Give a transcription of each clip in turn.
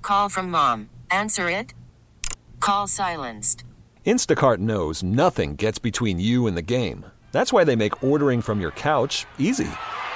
Call from mom. Answer it. Call silenced. Instacart knows nothing gets between you and the game. That's why they make ordering from your couch easy.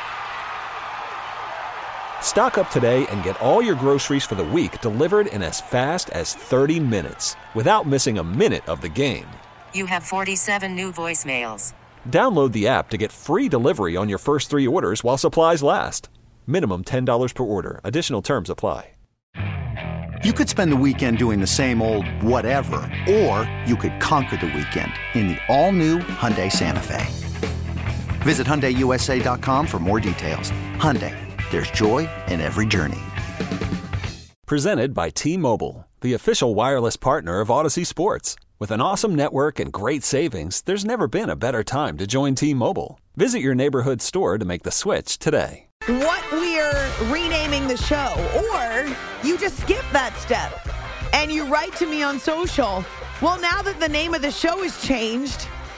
Stock up today and get all your groceries for the week delivered in as fast as 30 minutes without missing a minute of the game. You have 47 new voicemails. Download the app to get free delivery on your first 3 orders while supplies last. Minimum $10 per order. Additional terms apply. You could spend the weekend doing the same old whatever, or you could conquer the weekend in the all-new Hyundai Santa Fe. Visit HyundaiUSA.com for more details. Hyundai, there's joy in every journey. Presented by T-Mobile, the official wireless partner of Odyssey Sports. With an awesome network and great savings, there's never been a better time to join T-Mobile. Visit your neighborhood store to make the switch today. What we're renaming the show, or you just skip that step and you write to me on social. Well, now that the name of the show has changed,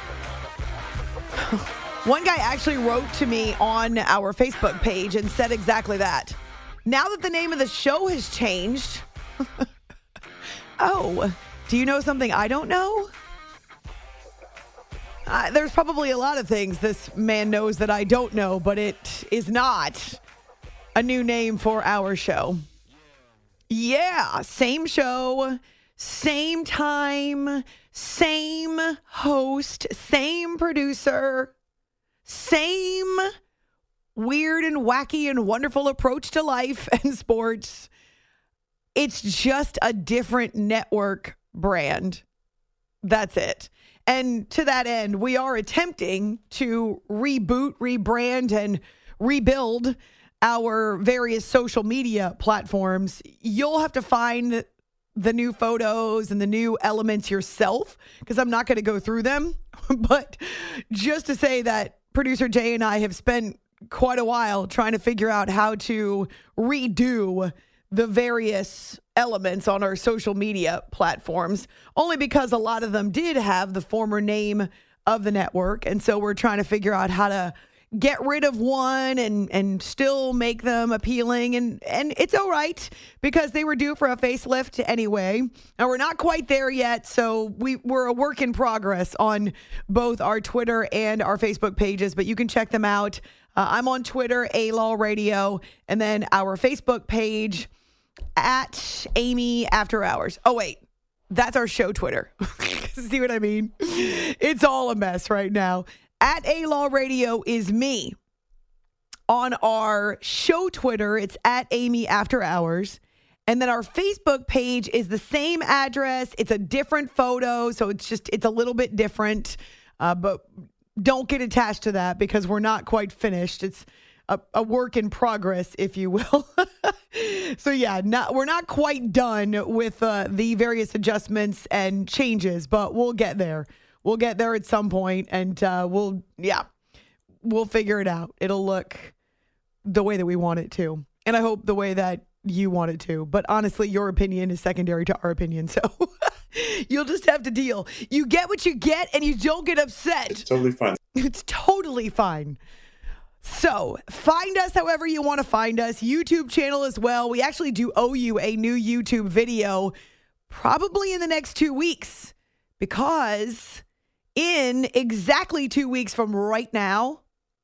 one guy actually wrote to me on our Facebook page and said exactly that. Now that the name of the show has changed, oh, do you know something I don't know? There's probably a lot of things this man knows that I don't know, but it is not a new name for our show. Yeah, same show, same time, same host, same producer, same weird and wacky and wonderful approach to life and sports. It's just a different network brand. That's it. And to that end, we are attempting to reboot, rebrand, and rebuild our various social media platforms. You'll have to find the new photos and the new elements yourself, because I'm not going to go through them. But just to say that producer Jay and I have spent quite a while trying to figure out how to redo the various elements on our social media platforms, only because a lot of them did have the former name of the network. And so we're trying to figure out how to get rid of one and still make them appealing. And it's all right, because they were due for a facelift anyway. And we're not quite there yet. So we're a work in progress on both our Twitter and our Facebook pages, but you can check them out. I'm on Twitter, A-Law Radio, and then our Facebook page at Amy After Hours. Oh, wait, that's our show Twitter. See what I mean? It's all a mess right now. At A-Law Radio is me. On our show Twitter, it's at Amy After Hours. And then our Facebook page is the same address. It's a different photo, so it's a little bit different. But don't get attached to that, because we're not quite finished. It's a work in progress, if you will. So yeah, we're not quite done with the various adjustments and changes, but we'll get there. We'll get there at some point, and we'll figure it out. It'll look the way that we want it to, and I hope the way that you want it to. But honestly, your opinion is secondary to our opinion, so you'll just have to deal. You get what you get, and you don't get upset. It's totally fine. It's totally fine. So find us however you want to find us. YouTube channel as well. We actually do owe you a new YouTube video probably in the next 2 weeks, because in exactly 2 weeks from right now,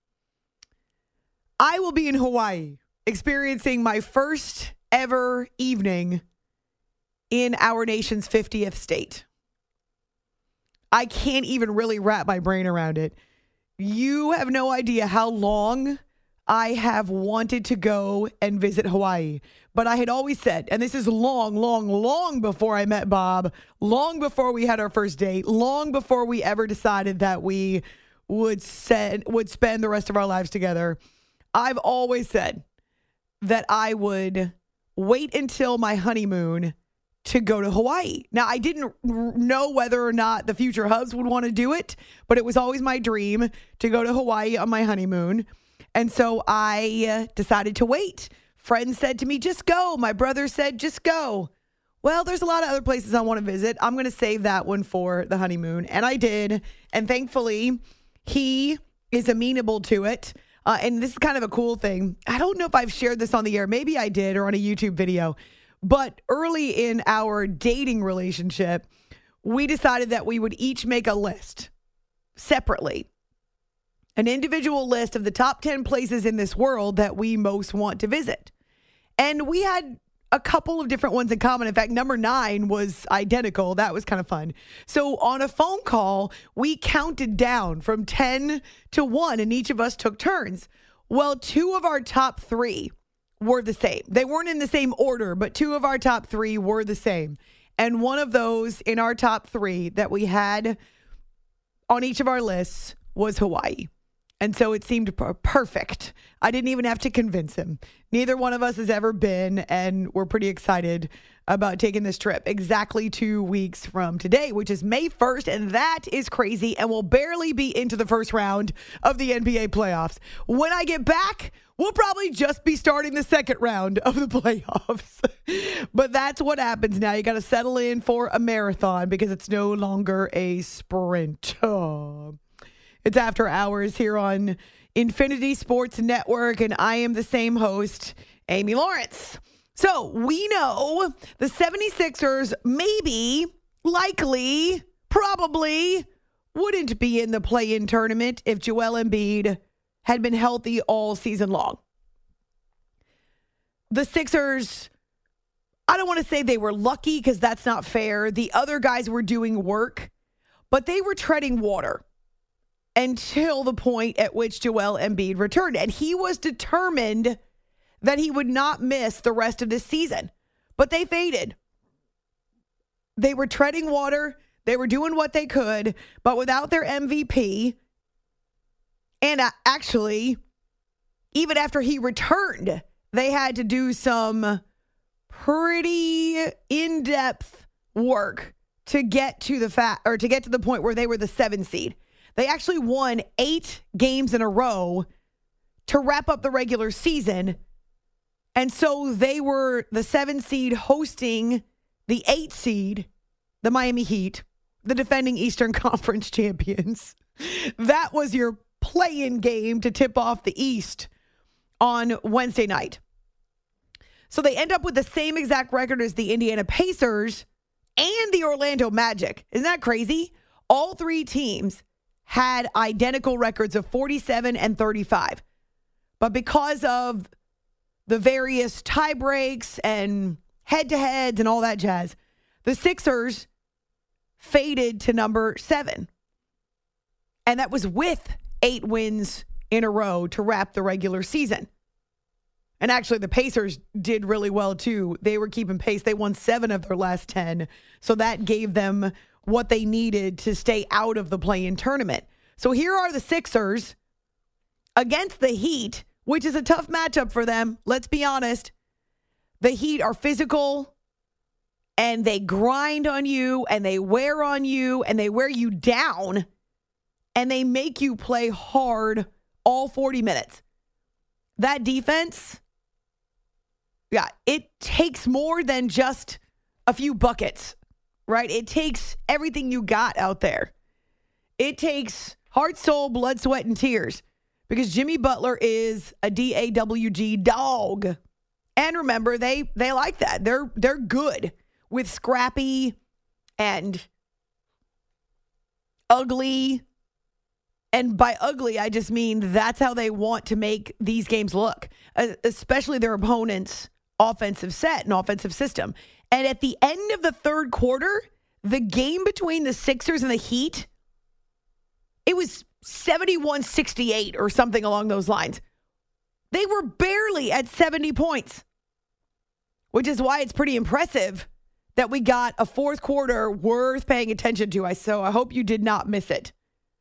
I will be in Hawaii experiencing my first ever evening in our nation's 50th state. I can't even really wrap my brain around it. You have no idea how long I have wanted to go and visit Hawaii. But I had always said, and this is long before I met Bob, long before we had our first date, long before we ever decided that we would spend the rest of our lives together. I've always said that I would wait until my honeymoon to go to Hawaii. Now, I didn't know whether or not the future hubs would want to do it, but it was always my dream to go to Hawaii on my honeymoon. And so I decided to wait. Friends said to me, just go. My brother said, just go. Well, there's a lot of other places I want to visit. I'm going to save that one for the honeymoon. And I did. And thankfully, he is amenable to it. And this is kind of a cool thing. I don't know if I've shared this on the air. Maybe I did, or on a YouTube video. But early in our dating relationship, we decided that we would each make a list separately. An individual list of the top 10 places in this world that we most want to visit. And we had a couple of different ones in common. In fact, number 9 was identical. That was kind of fun. So on a phone call, we counted down from 10 to 1, and each of us took turns. Well, 2 of our top 3 were the same. They weren't in the same order, but 2 of our top 3 were the same. And one of those in our top 3 that we had on each of our lists was Hawaii. And so it seemed perfect. I didn't even have to convince him. Neither one of us has ever been, and we're pretty excited about taking this trip exactly 2 weeks from today, which is May 1st, and that is crazy, and we'll barely be into the first round of the NBA playoffs. When I get back, we'll probably just be starting the second round of the playoffs. But that's what happens now. You got to settle in for a marathon because it's no longer a sprint. It's After Hours here on Infinity Sports Network, and I am the same host, Amy Lawrence. So we know the 76ers maybe, likely, probably wouldn't be in the play-in tournament if Joel Embiid had been healthy all season long. The Sixers, I don't want to say they were lucky because that's not fair. The other guys were doing work, but they were treading water until the point at which Joel Embiid returned. And he was determined that he would not miss the rest of this season. But they faded. They were treading water. They were doing what they could. But without their MVP, and actually, even after he returned, they had to do some pretty in-depth work to get to the point where they were the 7 seed. They actually won 8 games in a row to wrap up the regular season. And so they were the 7 seed hosting the 8 seed, the Miami Heat, the defending Eastern Conference champions. That was your play-in game to tip off the East on Wednesday night. So they end up with the same exact record as the Indiana Pacers and the Orlando Magic. Isn't that crazy? All 3 teams had identical records of 47 and 35. But because of the various tie breaks and head-to-heads and all that jazz, the Sixers faded to number 7. And that was with 8 wins in a row to wrap the regular season. And actually, the Pacers did really well, too. They were keeping pace. They won 7 of their last 10. So that gave them what they needed to stay out of the play-in tournament. So here are the Sixers against the Heat, which is a tough matchup for them. Let's be honest. The Heat are physical, and they grind on you, and they wear on you, and they wear you down, and they make you play hard all 40 minutes. That defense, yeah, it takes more than just a few buckets. Right? It takes everything you got out there. It takes heart, soul, blood, sweat, and tears. Because Jimmy Butler is a DAWG dog. And remember, they like that. They're good with scrappy and ugly. And by ugly, I just mean that's how they want to make these games look. Especially their opponents' offensive set and offensive system. And at the end of the third quarter, the game between the Sixers and the Heat, it was 71-68 or something along those lines. They were barely at 70 points, which is why it's pretty impressive that we got a fourth quarter worth paying attention to. So I hope you did not miss it.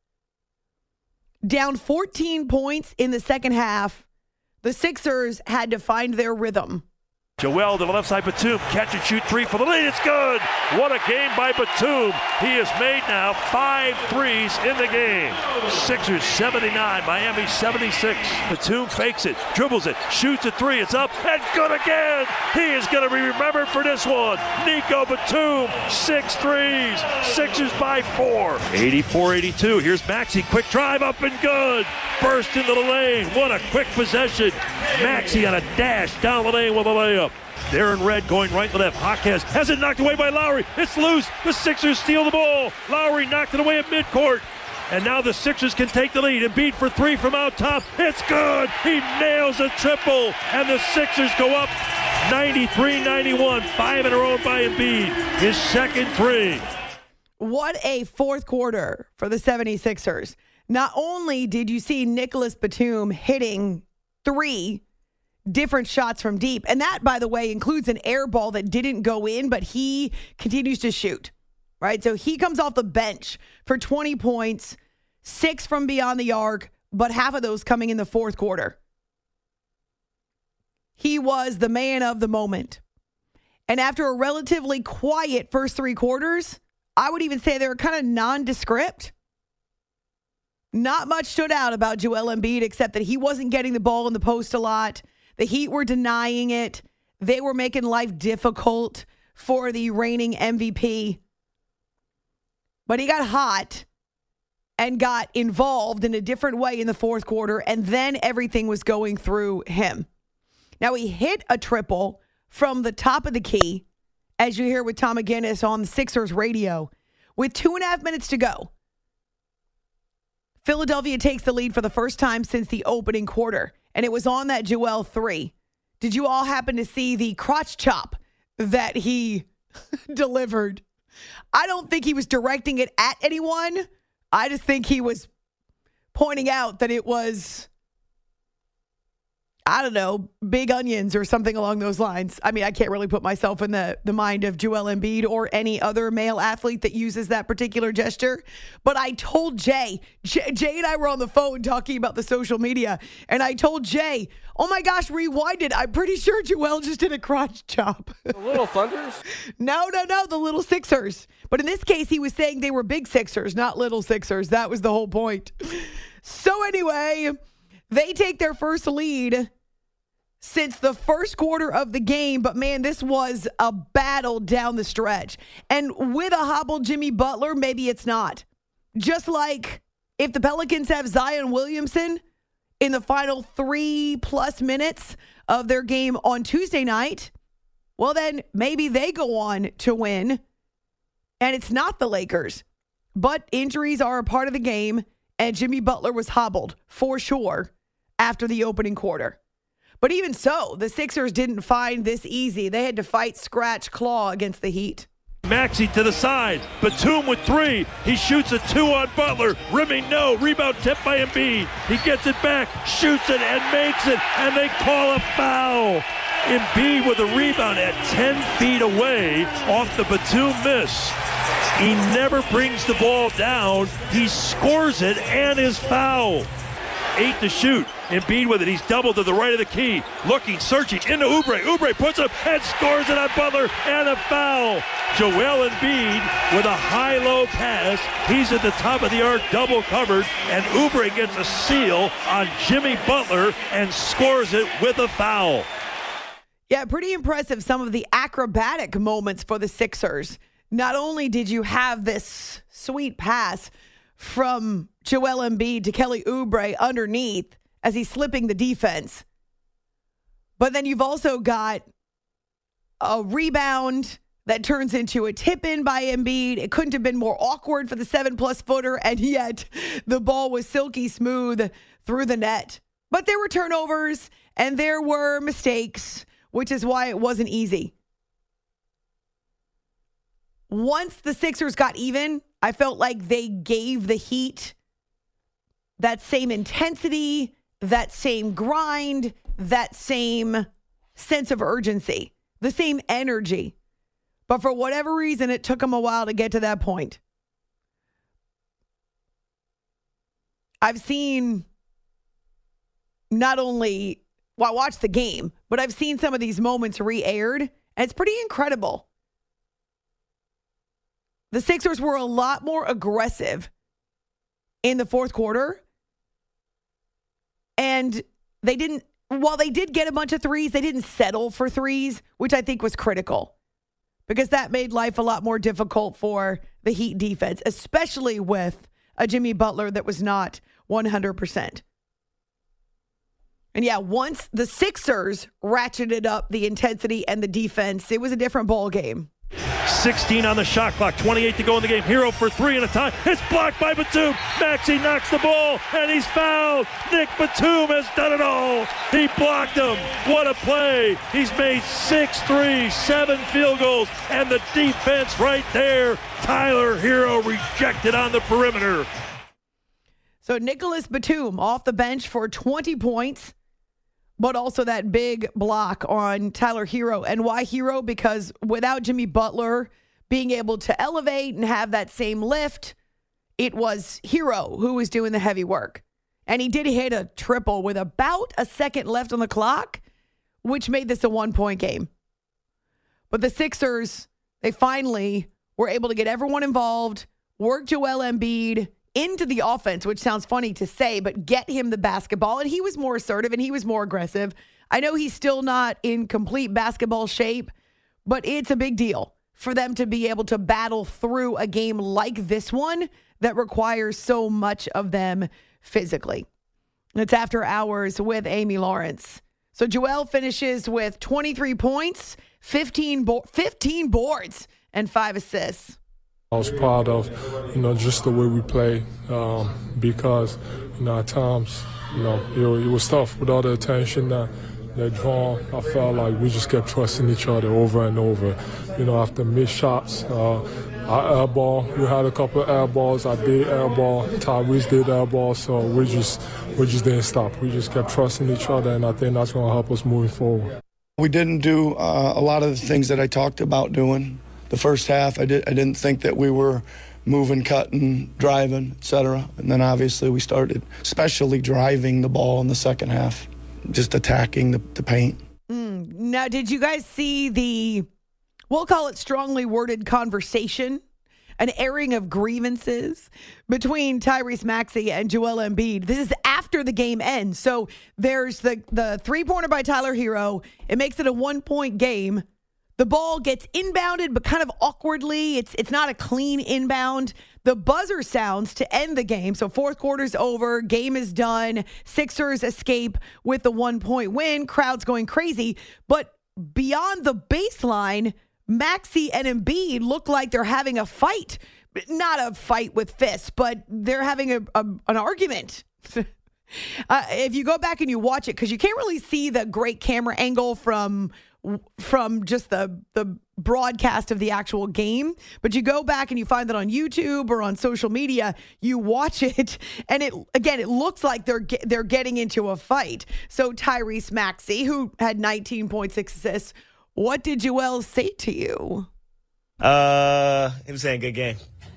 Down 14 points in the second half, the Sixers had to find their rhythm. Joel to the left side, Batum, catch and shoot 3 for the lead. It's good. What a game by Batum. He has made now 5 threes in the game. Sixers 79, Miami 76. Batum fakes it, dribbles it, shoots a 3. It's up and good again. He is going to be remembered for this one. Nico Batum, 6 threes. Sixers by 4. 84-82. Here's Maxey, quick drive up and good. Burst into the lane. What a quick possession. Maxey on a dash down the lane with a layup. out. They're in red, going right to left. Jaquez has it knocked away by Lowry. It's loose. The Sixers steal the ball. Lowry knocked it away at midcourt. And now the Sixers can take the lead. Embiid for three from out top. It's good. He nails a triple. And the Sixers go up 93-91. 5 in a row by Embiid. His second three. What a fourth quarter for the 76ers. Not only did you see Nicholas Batum hitting 3 different shots from deep, and that, by the way, includes an air ball that didn't go in, but he continues to shoot, right? So he comes off the bench for 20 points, 6 from beyond the arc, but half of those coming in the fourth quarter. He was the man of the moment. And after a relatively quiet first 3 quarters, I would even say they were kind of nondescript. Not much stood out about Joel Embiid except that he wasn't getting the ball in the post a lot. The Heat were denying it. They were making life difficult for the reigning MVP. But he got hot and got involved in a different way in the fourth quarter, and then everything was going through him. Now, he hit a triple from the top of the key, as you hear with Tom McGinnis on the Sixers radio, with 2.5 minutes to go. Philadelphia takes the lead for the first time since the opening quarter, and it was on that Joel 3. Did you all happen to see the crotch chop that he delivered? I don't think he was directing it at anyone. I just think he was pointing out that it was, I don't know, big onions or something along those lines. I mean, I can't really put myself in the mind of Joel Embiid or any other male athlete that uses that particular gesture. But I told Jay and I were on the phone talking about the social media, and I told Jay, oh my gosh, rewind it. I'm pretty sure Joel just did a crotch chop. The Little Thunders? No, the Little Sixers. But in this case, he was saying they were big Sixers, not little Sixers. That was the whole point. So anyway, they take their first lead since the first quarter of the game, but man, this was a battle down the stretch. And with a hobbled Jimmy Butler, maybe it's not. Just like if the Pelicans have Zion Williamson in the final 3+ minutes of their game on Tuesday night, well then maybe they go on to win. And it's not the Lakers. But injuries are a part of the game, and Jimmy Butler was hobbled for sure after the opening quarter. But even so, the Sixers didn't find this easy. They had to fight, scratch, claw against the Heat. Maxey to the side. Batum with 3. He shoots a 2 on Butler. Rimming no. Rebound tipped by Embiid. He gets it back, shoots it, and makes it. And they call a foul. Embiid with a rebound at 10 feet away off the Batum miss. He never brings the ball down. He scores it and is fouled. 8 to shoot. Embiid with it. He's doubled to the right of the key. Looking, searching, into Oubre. Oubre puts up and scores it on Butler, and a foul. Joel Embiid with a high-low pass. He's at the top of the arc, double covered, and Oubre gets a steal on Jimmy Butler and scores it with a foul. Yeah, pretty impressive, some of the acrobatic moments for the Sixers. Not only did you have this sweet pass from Joel Embiid to Kelly Oubre underneath as he's slipping the defense, but then you've also got a rebound that turns into a tip-in by Embiid. It couldn't have been more awkward for the 7+ footer, and yet the ball was silky smooth through the net. But there were turnovers, and there were mistakes, which is why it wasn't easy. Once the Sixers got even, I felt like they gave the Heat that same intensity, that same grind, that same sense of urgency, the same energy. But for whatever reason, it took them a while to get to that point. I've seen not only, well, I watched the game, but I've seen some of these moments re-aired, and it's pretty incredible. The Sixers were a lot more aggressive in the fourth quarter. And they didn't, while they did get a bunch of threes, they didn't settle for threes, which I think was critical. Because that made life a lot more difficult for the Heat defense, especially with a Jimmy Butler that was not 100%. And yeah, once the Sixers ratcheted up the intensity and the defense, it was a different ball game. 16 on the shot clock, 28 to go in the game. Hero for three and a tie. It's blocked by Batum. Maxey knocks the ball, and he's fouled. Nick Batum has done it all. He blocked him. What a play. He's made 6 threes, 7 field goals, and the defense right there. Tyler Hero rejected on the perimeter. So Nicholas Batum off the bench for 20 points. But also that big block on Tyler Hero. And why Hero? Because without Jimmy Butler being able to elevate and have that same lift, it was Hero who was doing the heavy work. And he did hit a triple with about a second left on the clock, which made this a 1-point game. But the Sixers, they finally were able to get everyone involved, work Joel Embiid into the offense, which sounds funny to say, but get him the basketball. And he was more assertive and he was more aggressive. I know he's still not in complete basketball shape, but it's a big deal for them to be able to battle through a game like this one that requires so much of them physically. It's After Hours with Amy Lawrence. So Joel finishes with 23 points, 15 boards, and 5 assists. I was proud of, just the way we play because, at times, it was tough with all the attention that drawn. I felt like we just kept trusting each other over and over. After missed shots, I airball. We had a couple of airballs. I did airball. Tyrese did airball. So we just didn't stop. We just kept trusting each other, and I think that's going to help us moving forward. We didn't do a lot of the things that I talked about doing. The first half, I didn't think that we were moving, cutting, driving, etc. And then obviously we started, especially driving the ball in the second half, just attacking the paint. Now, did you guys see we'll call it strongly worded conversation, an airing of grievances between Tyrese Maxey and Joel Embiid? This is after the game ends. So there's the three-pointer by Tyler Hero. It makes it a 1-point game. The ball gets inbounded, but kind of awkwardly. It's not a clean inbound. The buzzer sounds to end the game. So fourth quarter's over. Game is done. Sixers escape with the 1-point win. Crowd's going crazy. But beyond the baseline, Maxey and Embiid look like they're having a fight. Not a fight with fists, but they're having an argument. If you go back and you watch it, because you can't really see the great camera angle from just the broadcast of the actual game, but you go back and you find that on YouTube or on social media, you watch it, and it looks like they're getting into a fight. So Tyrese Maxey, who had 19.6 assists, what did Joel say to you? He was saying good game.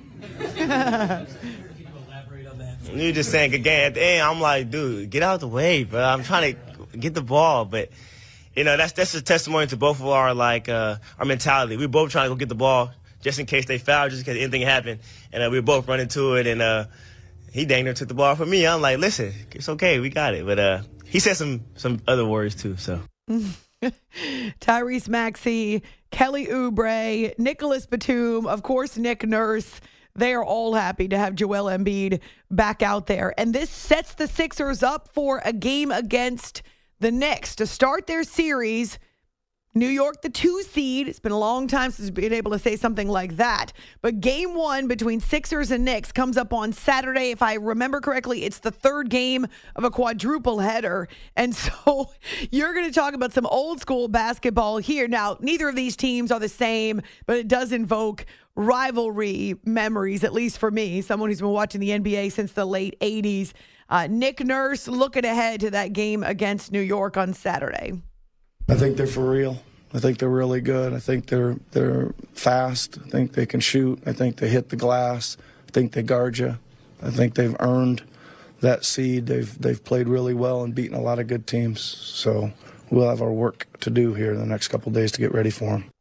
You just saying good game. At the end, I'm like, dude, get out of the way, bro. I'm trying to get the ball, but that's a testimony to both of our mentality. We're both trying to go get the ball just in case they foul, just in case anything happened, and we both run into it. And he dang near took the ball from me. I'm like, listen, it's okay, we got it. But he said some other words too. So Tyrese Maxey, Kelly Oubre, Nicholas Batum, of course, Nick Nurse. They are all happy to have Joel Embiid back out there. And this sets the Sixers up for a game against the Knicks to start their series. New York, the 2 seed. It's been a long time since we've been able to say something like that. But game 1 between Sixers and Knicks comes up on Saturday. If I remember correctly, it's the 3rd game of a quadruple header. And so you're going to talk about some old school basketball here. Now, neither of these teams are the same, but it does invoke rivalry memories, at least for me, someone who's been watching the NBA since the late 80s. Nick Nurse looking ahead to that game against New York on Saturday. I think they're for real. I think they're really good. I think they're fast. I think they can shoot. I think they hit the glass. I think they guard you. I think they've earned that seed. They've played really well and beaten a lot of good teams. So we'll have our work to do here in the next couple of days to get ready for them.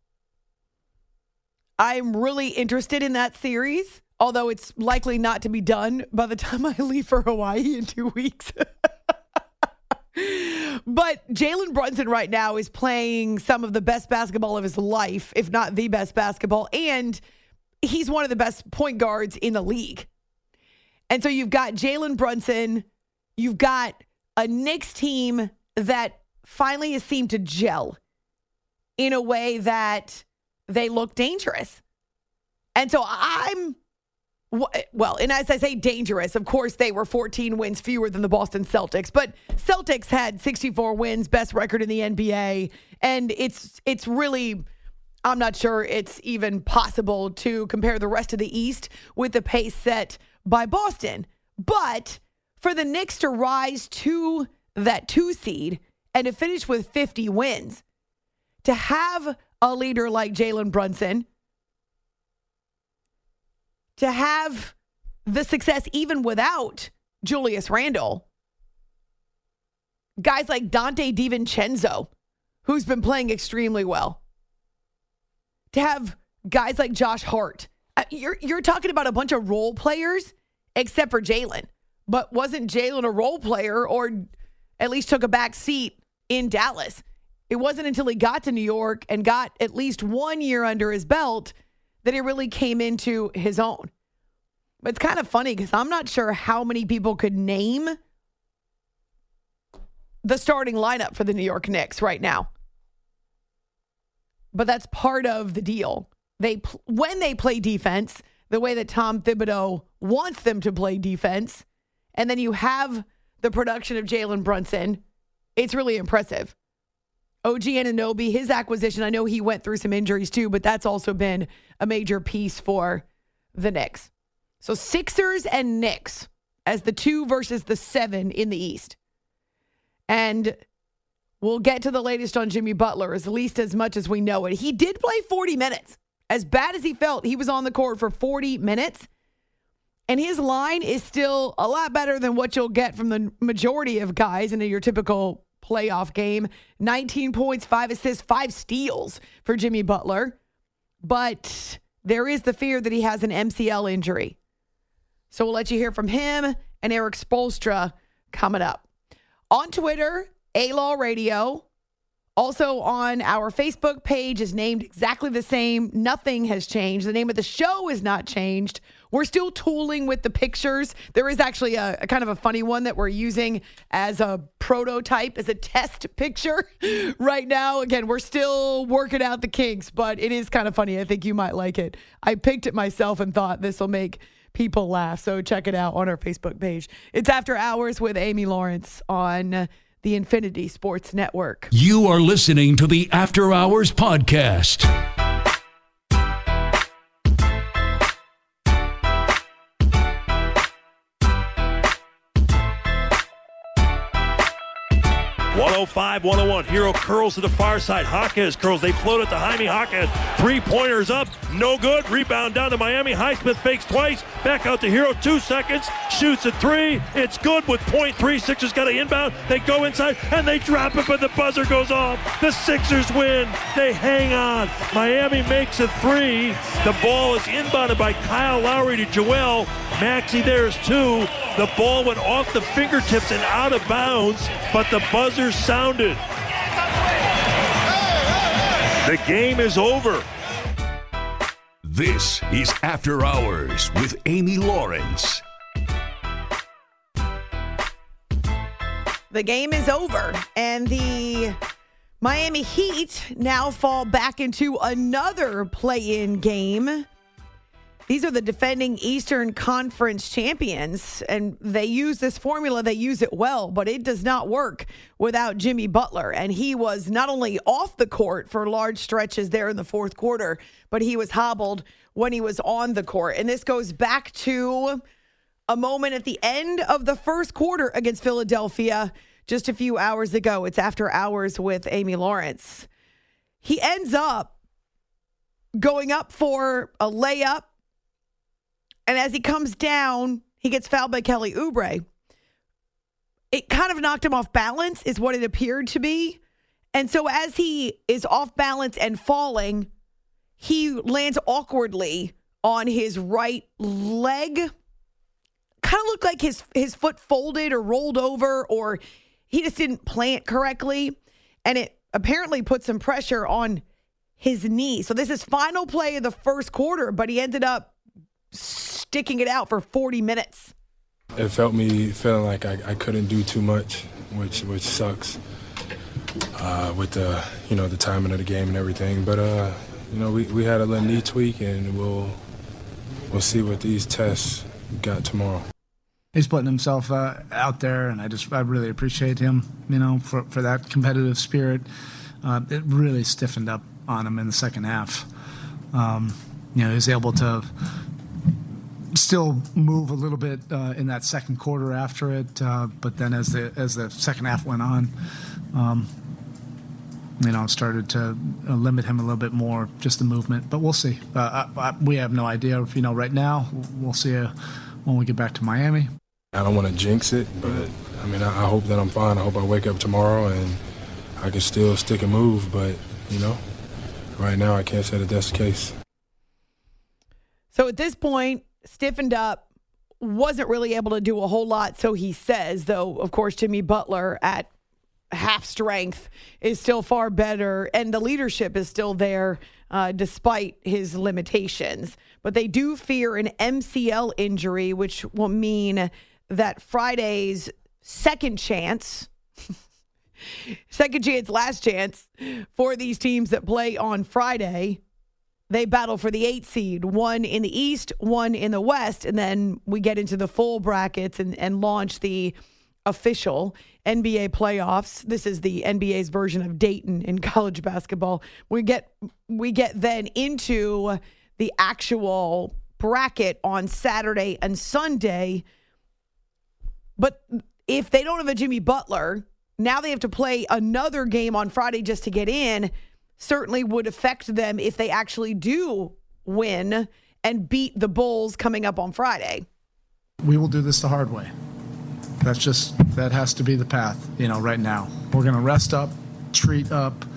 I'm really interested in that series, although it's likely not to be done by the time I leave for Hawaii in 2 weeks. But Jalen Brunson right now is playing some of the best basketball of his life, if not the best basketball, and he's one of the best point guards in the league. And so you've got Jalen Brunson, you've got a Knicks team that finally has seemed to gel in a way that they look dangerous. And so and as I say dangerous, of course, they were 14 wins fewer than the Boston Celtics. But Celtics had 64 wins, best record in the NBA. And it's really, I'm not sure it's even possible to compare the rest of the East with the pace set by Boston. But for the Knicks to rise to that 2 seed and to finish with 50 wins, to have a leader like Jalen Brunson, to have the success even without Julius Randle, guys like Dante DiVincenzo, who's been playing extremely well, to have guys like Josh Hart. You're talking about a bunch of role players, except for Jalen. But wasn't Jalen a role player, or at least took a back seat in Dallas? It wasn't until he got to New York and got at least 1 year under his belt that he really came into his own. But it's kind of funny because I'm not sure how many people could name the starting lineup for the New York Knicks right now. But that's part of the deal. When they play defense, the way that Tom Thibodeau wants them to play defense, and then you have the production of Jalen Brunson, it's really impressive. OG Anunoby, his acquisition, I know he went through some injuries too, but that's also been a major piece for the Knicks. So Sixers and Knicks as the 2 versus the 7 in the East. And we'll get to the latest on Jimmy Butler, at least as much as we know it. He did play 40 minutes. As bad as he felt, he was on the court for 40 minutes. And his line is still a lot better than what you'll get from the majority of guys in your typical playoff game. 19 points, 5 assists, 5 steals for Jimmy Butler. But there is the fear that he has an MCL injury. So we'll let you hear from him and Eric Spoelstra coming up. On Twitter, A-Law Radio. Also on our Facebook page is named exactly the same. Nothing has changed. The name of the show is not changed. We're still tooling with the pictures. There is actually a kind of a funny one that we're using as a prototype, as a test picture right now. Again, we're still working out the kinks, but it is kind of funny. I think you might like it. I picked it myself and thought this will make people laugh. So check it out on our Facebook page. It's After Hours with Amy Lawrence on the Infinity Sports Network. You are listening to the After Hours Podcast. .105, 101. Hero curls to the far side. Jaquez curls. They float it to Jaime Jaquez. 3-pointers up. No good. Rebound down to Miami. Highsmith fakes twice. Back out to Hero. 2 seconds. Shoots a 3. It's good with .3. Sixers got to inbound. They go inside and they drop it, but the buzzer goes off. The Sixers win. They hang on. Miami makes a 3. The ball is inbounded by Kyle Lowry to Joel. Maxey there's 2. The ball went off the fingertips and out of bounds, but the buzzer sounded. The game is over. This is After Hours with Amy Lawrence. The game is over, and the Miami Heat now fall back into another play-in game. These are the defending Eastern Conference champions, and they use this formula. They use it well, but it does not work without Jimmy Butler. And he was not only off the court for large stretches there in the fourth quarter, but he was hobbled when he was on the court. And this goes back to a moment at the end of the first quarter against Philadelphia just a few hours ago. It's After Hours with Amy Lawrence. He ends up going up for a layup. And as he comes down, he gets fouled by Kelly Oubre. It kind of knocked him off balance, is what it appeared to be. And so as he is off balance and falling, he lands awkwardly on his right leg. Kind of looked like his foot folded or rolled over, or he just didn't plant correctly. And it apparently put some pressure on his knee. So this is final play of the first quarter, but he ended up sticking it out for 40 minutes. It felt me feeling like I couldn't do too much. which sucks with the timing of the game and everything. But we had a little knee tweak, and we'll see what these tests got tomorrow. He's putting himself out there, and I really appreciate him, for that competitive spirit. It really stiffened up on him in the second half. He was able to still move a little bit in that second quarter after it, but then as the second half went on, started to limit him a little bit more, just the movement. But we'll see. We have no idea. Right now, we'll see when we get back to Miami. I don't want to jinx it, but I hope that I'm fine. I hope I wake up tomorrow and I can still stick and move. But right now I can't say that that's the case. So at this point, stiffened up, wasn't really able to do a whole lot, so he says, though, of course, Jimmy Butler at half strength is still far better, and the leadership is still there despite his limitations. But they do fear an MCL injury, which will mean that Friday's second chance, last chance for these teams that play on Friday. They battle for the 8 seed, one in the East, one in the West, and then we get into the full brackets and launch the official NBA playoffs. This is the NBA's version of Dayton in college basketball. We get then into the actual bracket on Saturday and Sunday. But if they don't have a Jimmy Butler, now they have to play another game on Friday just to get in. Certainly would affect them if they actually do win and beat the Bulls coming up on Friday. We will do this the hard way. That has to be the path, right now. We're going to rest up, treat up,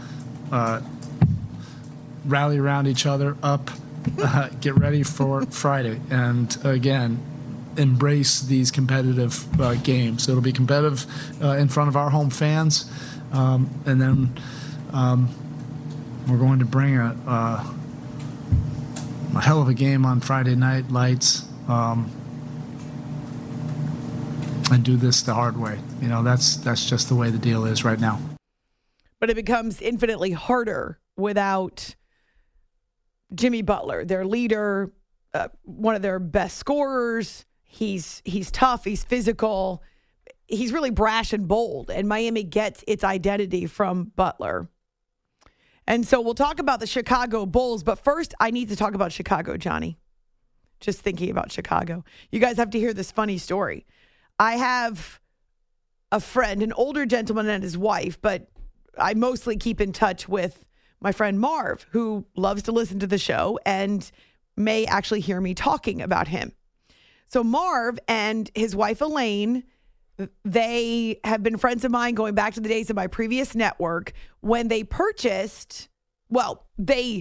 rally around each other up, get ready for Friday. And again, embrace these competitive games. It'll be competitive in front of our home fans. And then we're going to bring a hell of a game on Friday night lights, and do this the hard way. That's just the way the deal is right now. But it becomes infinitely harder without Jimmy Butler, their leader, one of their best scorers. He's tough. He's physical. He's really brash and bold. And Miami gets its identity from Butler. And so we'll talk about the Chicago Bulls. But first, I need to talk about Chicago, Johnny. Just thinking about Chicago. You guys have to hear this funny story. I have a friend, an older gentleman and his wife, but I mostly keep in touch with my friend Marv, who loves to listen to the show and may actually hear me talking about him. So Marv and his wife Elaine, they have been friends of mine going back to the days of my previous network when they purchased, they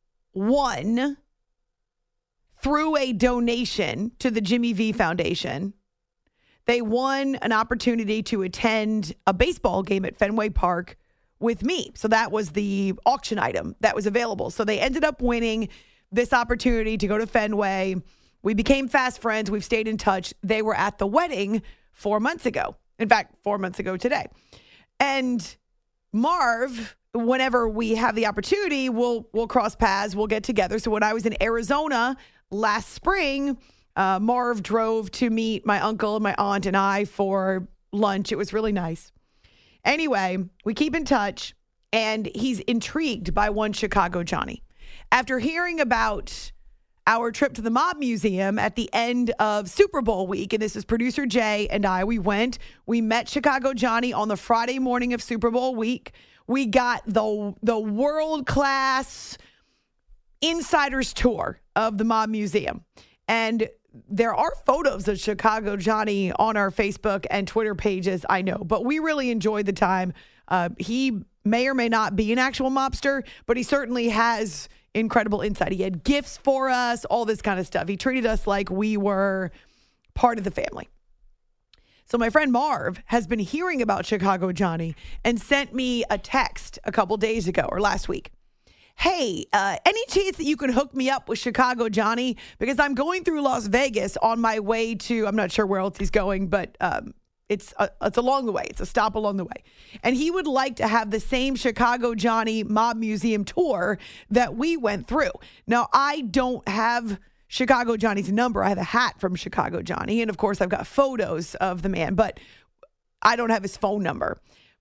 won through a donation to the Jimmy V Foundation. They won an opportunity to attend a baseball game at Fenway Park with me. So that was the auction item that was available. So they ended up winning this opportunity to go to Fenway. We became fast friends. We've stayed in touch. They were at the wedding 4 months ago. In fact, 4 months ago today. And Marv, whenever we have the opportunity, we'll cross paths. We'll get together. So when I was in Arizona last spring, Marv drove to meet my uncle and my aunt and I for lunch. It was really nice. Anyway, we keep in touch, and he's intrigued by one Chicago Johnny. After hearing about our trip to the Mob Museum at the end of Super Bowl week, and this is producer Jay and I, we met Chicago Johnny on the Friday morning of Super Bowl week. We got the world-class insider's tour of the Mob Museum. And there are photos of Chicago Johnny on our Facebook and Twitter pages, I know, but we really enjoyed the time. He may or may not be an actual mobster, but he certainly has incredible insight. He had gifts for us, all this kind of stuff. He treated us like we were part of the family. So my friend Marv has been hearing about Chicago Johnny and sent me a text a couple days ago or last week. Hey, any chance that you can hook me up with Chicago Johnny? Because I'm going through Las Vegas on my way to, I'm not sure where else he's going, but It's along the way. It's a stop along the way. And he would like to have the same Chicago Johnny Mob Museum tour that we went through. Now, I don't have Chicago Johnny's number. I have a hat from Chicago Johnny. And, of course, I've got photos of the man. But I don't have his phone number.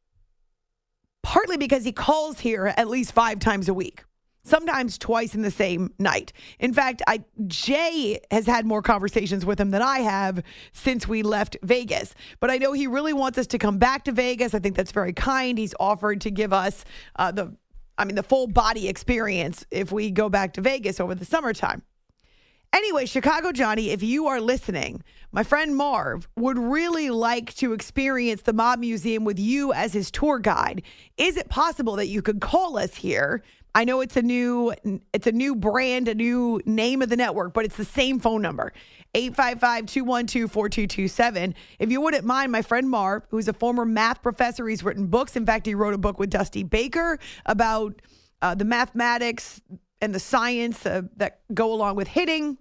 Partly because he calls here at least 5 times a week. Sometimes twice in the same night. In fact, Jay has had more conversations with him than I have since we left Vegas. But I know he really wants us to come back to Vegas. I think that's very kind. He's offered to give us the full body experience if we go back to Vegas over the summertime. Anyway, Chicago Johnny, if you are listening, my friend Marv would really like to experience the Mob Museum with you as his tour guide. Is it possible that you could call us here? I know it's a new brand, a new name of the network, but it's the same phone number, 855-212-4227. If you wouldn't mind, my friend Marv, who's a former math professor, he's written books. In fact, he wrote a book with Dusty Baker about the mathematics and the science that go along with hitting.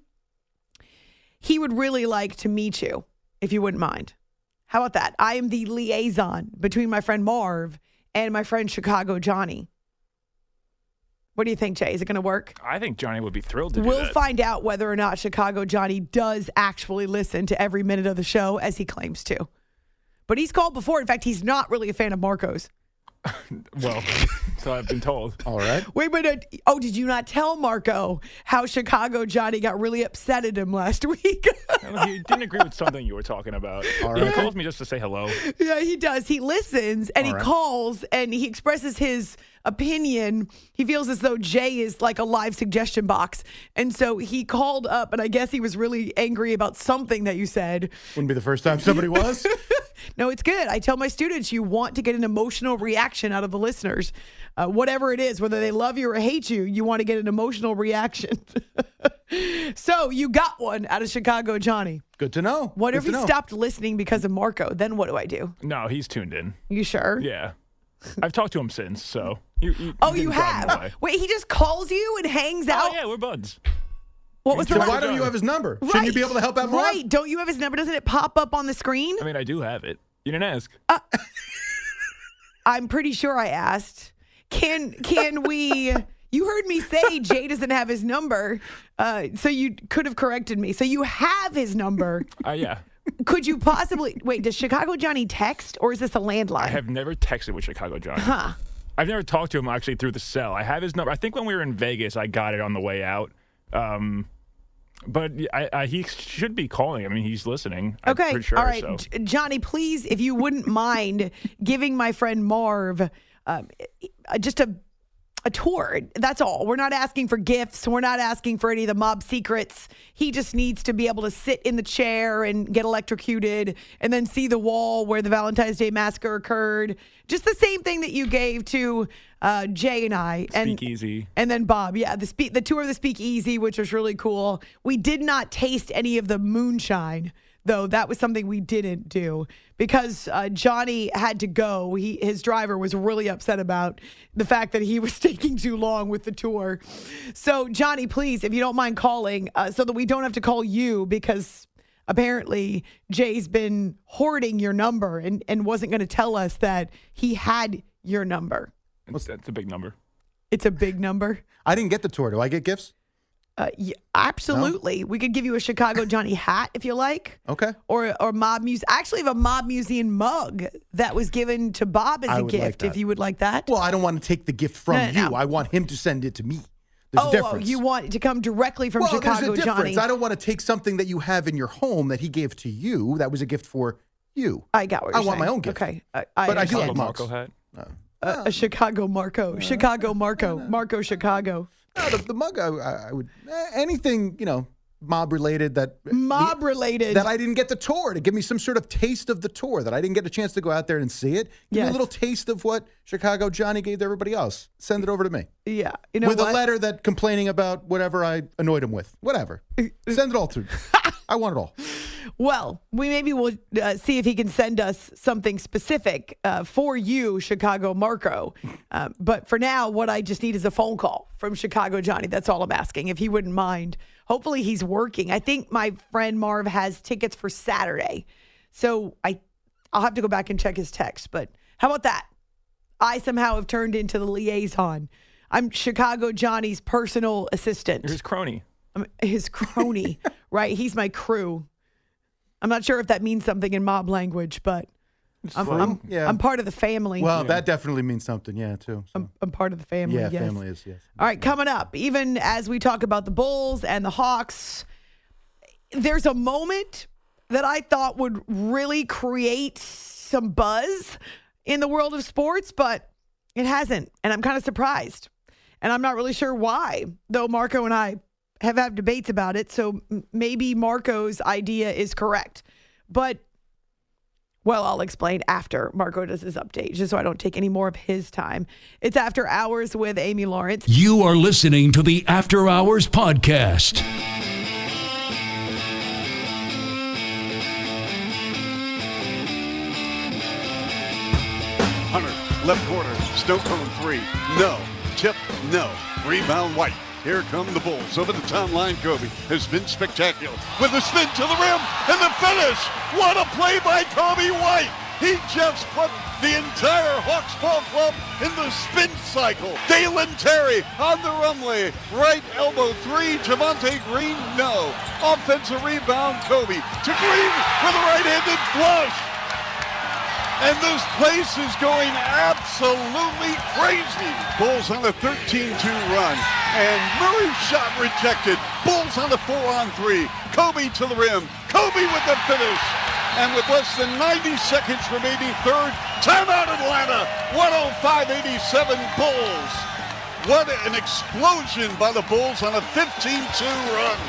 He would really like to meet you, if you wouldn't mind. How about that? I am the liaison between my friend Marv and my friend Chicago Johnny. What do you think, Jay? Is it going to work? I think Johnny would be thrilled to do We'll that. find out whether or not Chicago Johnny does actually listen to every minute of the show, as he claims to. But he's called before. In fact, he's not really a fan of Marco's. Well, so I've been told. All right. Wait, did you not tell Marco how Chicago Johnny got really upset at him last week? He didn't agree with something you were talking about. All He right. calls me just to say hello. Yeah, he does. He listens and All he right. calls and he expresses his opinion. He feels as though Jay is like a live suggestion box. And so he called up and I guess he was really angry about something that you said. Wouldn't be the first time somebody was. No, it's good. I tell my students you want to get an emotional reaction out of the listeners. Whatever it is, whether they love you or hate you, you want to get an emotional reaction. So you got one out of Chicago Johnny. Good to know. What Good if to he know. stopped listening because of Marco? Then what do I do? No, he's tuned in. You sure? Yeah. I've talked to him since, so. You You didn't drive him away. have? Wait, he just calls you and hangs out? Oh, yeah, we're buds. What was So the why last? don't you have his number? Shouldn't you be able to help out more? Right. Don't you have his number? Doesn't it pop up on the screen? I mean, I do have it. You didn't ask. I'm pretty sure I asked. Can we... You heard me say Jay doesn't have his number, so you could have corrected me. So you have his number. Yeah. Could you possibly... Wait, does Chicago Johnny text, or is this a landline? I have never texted with Chicago Johnny. Huh. I've never talked to him actually through the cell. I have his number. I think when we were in Vegas, I got it on the way out. But he should be calling. I mean, he's listening. I'm Okay. pretty sure, All right. so. Johnny, please, if you wouldn't mind giving my friend Marv just a tour. That's all. We're not asking for gifts. We're not asking for any of the mob secrets. He just needs to be able to sit in the chair and get electrocuted and then see the wall where the Valentine's Day massacre occurred. Just the same thing that you gave to Jay and I. Speakeasy. And then Bob. Yeah, the tour of the Speakeasy, which was really cool. We did not taste any of the moonshine, though. That was something we didn't do because Johnny had to go. His driver was really upset about the fact that he was taking too long with the tour. So, Johnny, please, if you don't mind calling so that we don't have to call you because apparently Jay's been hoarding your number and wasn't going to tell us that he had your number. That's a big number. It's a big number. I didn't get the tour. Do I get gifts? Yeah, absolutely. No? We could give you a Chicago Johnny hat if you like. Okay. Or Mob Museum. I actually have a Mob Museum mug that was given to Bob as a gift if you would like that. Well, I don't want to take the gift from you. No. I want him to send it to me. There's a difference. You want it to come directly from Chicago there's a difference. Johnny. I don't want to take something that you have in your home that he gave to you. That was a gift for you. I got what you're saying. I want my own gift. Okay. But I do have Marco hat. A Chicago Marco. Chicago Marco. Marco Chicago. No, the mug, I would, anything, mob-related that I didn't get the tour, to give me some sort of taste of the tour, that I didn't get a chance to go out there and see it. Give me a little taste of what Chicago Johnny gave to everybody else. Send it over to me. Yeah. With a letter that complaining about whatever I annoyed him with. Whatever. Send it all to me. I want it all. Well, we will see if he can send us something specific for you, Chicago Marco. But for now, what I just need is a phone call from Chicago Johnny. That's all I'm asking, if he wouldn't mind. Hopefully he's working. I think my friend Marv has tickets for Saturday. So I'll have to go back and check his text, but how about that? I somehow have turned into the liaison. I'm Chicago Johnny's personal assistant. You're his crony. I'm his crony, right? He's my crew. I'm not sure if that means something in mob language, but I'm part of the family. Well, that definitely means something, too. So. I'm part of the family, yes. Family is, yes. All right, coming up, even as we talk about the Bulls and the Hawks, there's a moment that I thought would really create some buzz in the world of sports, but it hasn't, and I'm kind of surprised. And I'm not really sure why, though Marco and I have had debates about it, so maybe Marco's idea is correct. But, well, I'll explain after Marco does his update, just so I don't take any more of his time. It's After Hours with Amy Lawrence. You are listening to the After Hours Podcast. Hunter, left corner, Snow Cone 3. No. Tip, no. Rebound, White. Here come the Bulls. Over the town line, Kobe has been spectacular. With a spin to the rim and the finish. What a play by Kobe White. He just put the entire Hawks ball club in the spin cycle. Dalen Terry on the runway. Right elbow three. Javonte Green, no. Offensive rebound, Kobe to Green with a right-handed flush. And this place is going absolutely crazy. Bulls on a 13-2 run. And Murray's shot rejected. Bulls on the 4-on-3. Kobe to the rim. Kobe with the finish. And with less than 90 seconds remaining, third, timeout Atlanta. 105-87 Bulls. What an explosion by the Bulls on a 15-2 run.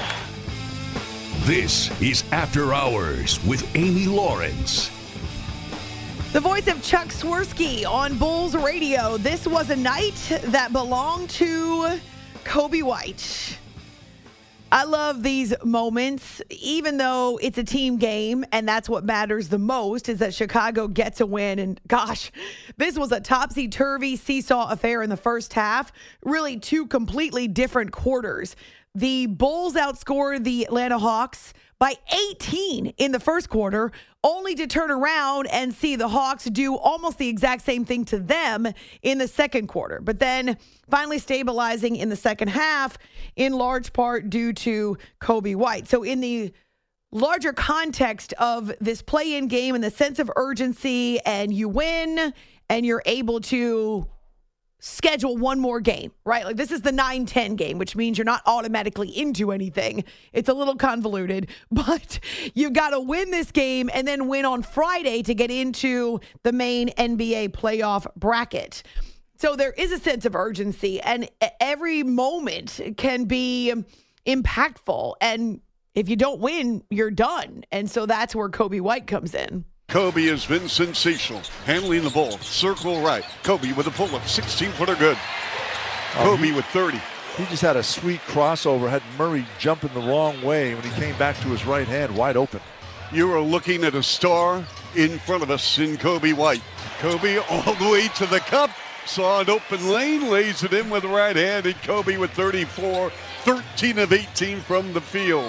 This is After Hours with Amy Lawrence. The voice of Chuck Swirsky on Bulls Radio. This was a night that belonged to Kobe White. I love these moments, even though it's a team game, and that's what matters the most, is that Chicago gets a win. And gosh, this was a topsy-turvy seesaw affair in the first half. Really two completely different quarters. The Bulls outscored the Atlanta Hawks by 18 in the first quarter, only to turn around and see the Hawks do almost the exact same thing to them in the second quarter. But then finally stabilizing in the second half, in large part due to Kobe White. So in the larger context of this play-in game and the sense of urgency, and you win and you're able to schedule one more game, right? Like this is the 9-10 game, which means you're not automatically into anything. It's a little convoluted, but you've got to win this game and then win on Friday to get into the main NBA playoff bracket. So there is a sense of urgency, and every moment can be impactful. And if you don't win, you're done. And so that's where Kobe White comes in. Kobe has been sensational, handling the ball, circle right. Kobe with a pull-up, 16-footer good. Kobe with 30. He just had a sweet crossover, had Murray jumping the wrong way when he came back to his right hand, wide open. You are looking at a star in front of us in Kobe White. Kobe all the way to the cup, saw an open lane, lays it in with the right hand, and Kobe with 34, 13 of 18 from the field.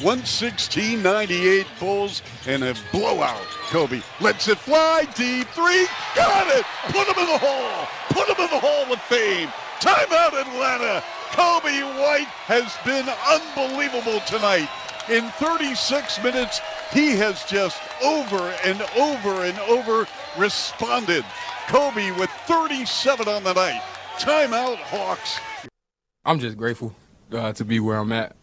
116-98 Bulls and a blowout. Kobe lets it fly, deep three, got it! Put him in the hole! Put him in the hall of fame! Timeout Atlanta! Kobe White has been unbelievable tonight. In 36 minutes, he has just over and over and over responded. Kobe with 37 on the night. Timeout Hawks. I'm just grateful to be where I'm at.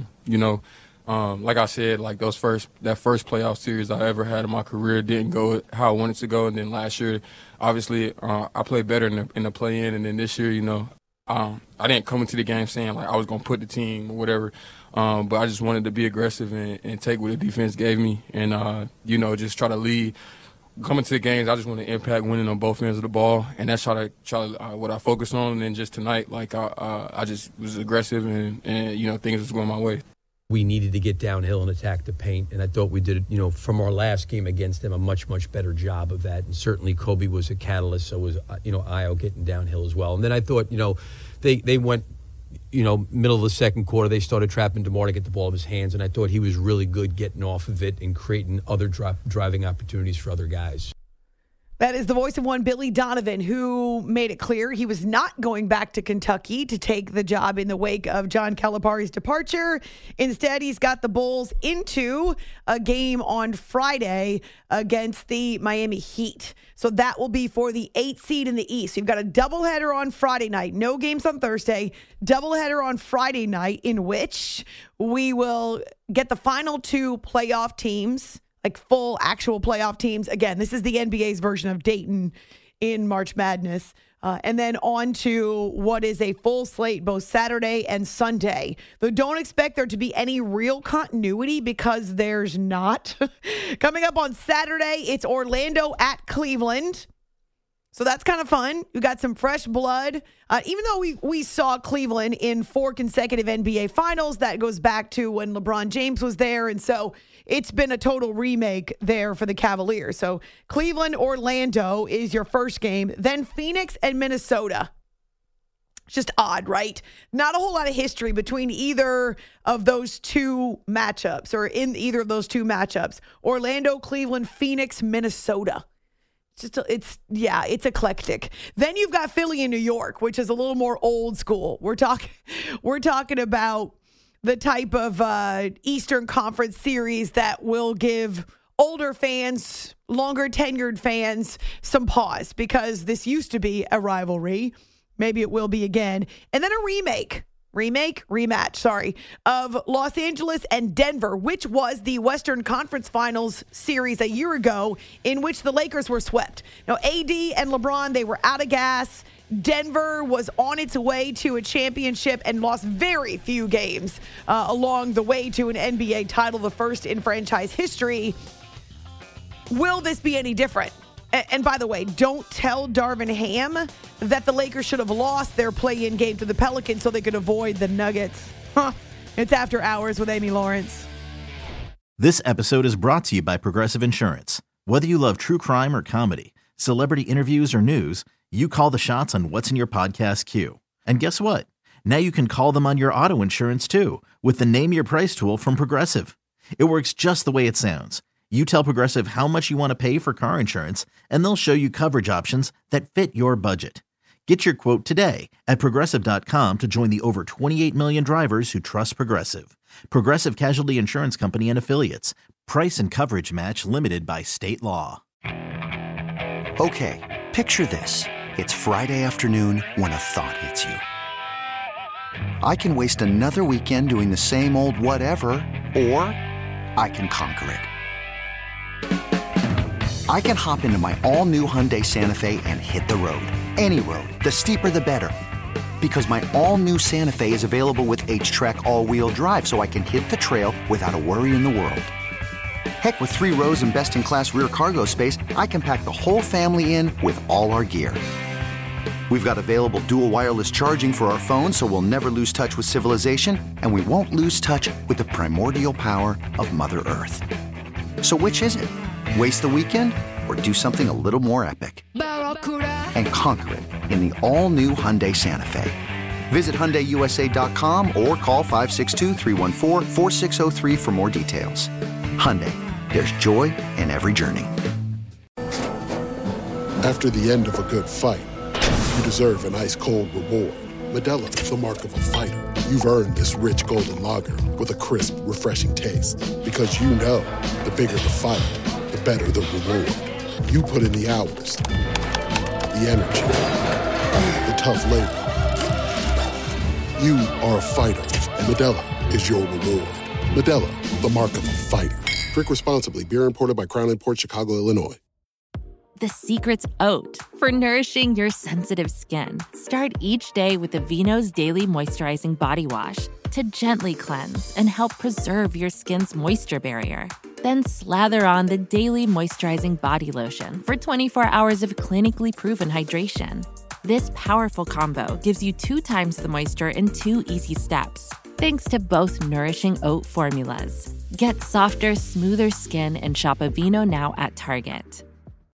Like I said, like that first playoff series I ever had in my career didn't go how I wanted to go. And then last year, obviously, I played better in the play-in. And then this year, I didn't come into the game saying like I was going to put the team or whatever. But I just wanted to be aggressive and take what the defense gave me and, just try to lead. Coming to the games, I just want to impact winning on both ends of the ball. And that's what I focus on. And then just tonight, like I just was aggressive and things was going my way. We needed to get downhill and attack the paint, and I thought we did, from our last game against them, a much, much better job of that. And certainly Kobe was a catalyst, so was, Ayo getting downhill as well. And then I thought, they went middle of the second quarter, they started trapping DeMar to get the ball in his hands, and I thought he was really good getting off of it and creating other driving opportunities for other guys. That is the voice of one Billy Donovan, who made it clear he was not going back to Kentucky to take the job in the wake of John Calipari's departure. Instead, he's got the Bulls into a game on Friday against the Miami Heat. So that will be for the 8th seed in the East. You've got a doubleheader on Friday night. No games on Thursday. Doubleheader on Friday night, in which we will get the final 2 playoff teams, like full actual playoff teams. Again, this is the NBA's version of Dayton in March Madness. And then on to what is a full slate both Saturday and Sunday. Though don't expect there to be any real continuity, because there's not. Coming up on Saturday, it's Orlando at Cleveland. So that's kind of fun. We got some fresh blood. Even though we saw Cleveland in 4 consecutive NBA finals, that goes back to when LeBron James was there. And so it's been a total remake there for the Cavaliers. So Cleveland, Orlando is your first game. Then Phoenix and Minnesota. It's just odd, right? Not a whole lot of history between either of those 2 matchups, or in either of those 2 matchups. Orlando, Cleveland, Phoenix, Minnesota. It's eclectic. Then you've got Philly and New York, which is a little more old school. We're talking about the type of Eastern Conference series that will give older fans, longer tenured fans, some pause, because this used to be a rivalry. Maybe it will be again. And then a rematch, of Los Angeles and Denver, which was the Western Conference Finals series a year ago, in which the Lakers were swept. Now, AD and LeBron, they were out of gas. Denver was on its way to a championship and lost very few games along the way to an NBA title, the first in franchise history. Will this be any different? And by the way, don't tell Darvin Ham that the Lakers should have lost their play-in game to the Pelicans so they could avoid the Nuggets. It's After Hours with Amy Lawrence. This episode is brought to you by Progressive Insurance. Whether you love true crime or comedy, celebrity interviews or news, you call the shots on what's in your podcast queue. And guess what? Now you can call them on your auto insurance too, with the Name Your Price tool from Progressive. It works just the way it sounds. You tell Progressive how much you want to pay for car insurance, and they'll show you coverage options that fit your budget. Get your quote today at Progressive.com to join the over 28 million drivers who trust Progressive. Progressive Casualty Insurance Company and Affiliates. Price and coverage match limited by state law. Okay, picture this. It's Friday afternoon when a thought hits you. I can waste another weekend doing the same old whatever, or I can conquer it. I can hop into my all-new Hyundai Santa Fe and hit the road. Any road. The steeper, the better. Because my all-new Santa Fe is available with H-Track all-wheel drive, so I can hit the trail without a worry in the world. Heck, with 3 rows and best-in-class rear cargo space, I can pack the whole family in with all our gear. We've got available dual wireless charging for our phones, so we'll never lose touch with civilization, and we won't lose touch with the primordial power of Mother Earth. So which is it? Waste the weekend or do something a little more epic? And conquer it in the all-new Hyundai Santa Fe. Visit HyundaiUSA.com or call 562-314-4603 for more details. Hyundai, there's joy in every journey. After the end of a good fight, you deserve an ice-cold reward. Modelo is the mark of a fighter. You've earned this rich golden lager with a crisp, refreshing taste. Because you know, the bigger the fight, the better the reward. You put in the hours, the energy, the tough labor. You are a fighter, and Modelo is your reward. Modelo, the mark of a fighter. Drink responsibly. Beer imported by Crown Imports, Chicago, Illinois. The secret's oat for nourishing your sensitive skin. Start each day with Aveeno's Daily Moisturizing Body Wash to gently cleanse and help preserve your skin's moisture barrier. Then slather on the Daily Moisturizing Body Lotion for 24 hours of clinically proven hydration. This powerful combo gives you 2 times the moisture in 2 easy steps, thanks to both nourishing oat formulas. Get softer, smoother skin and shop Aveeno now at Target.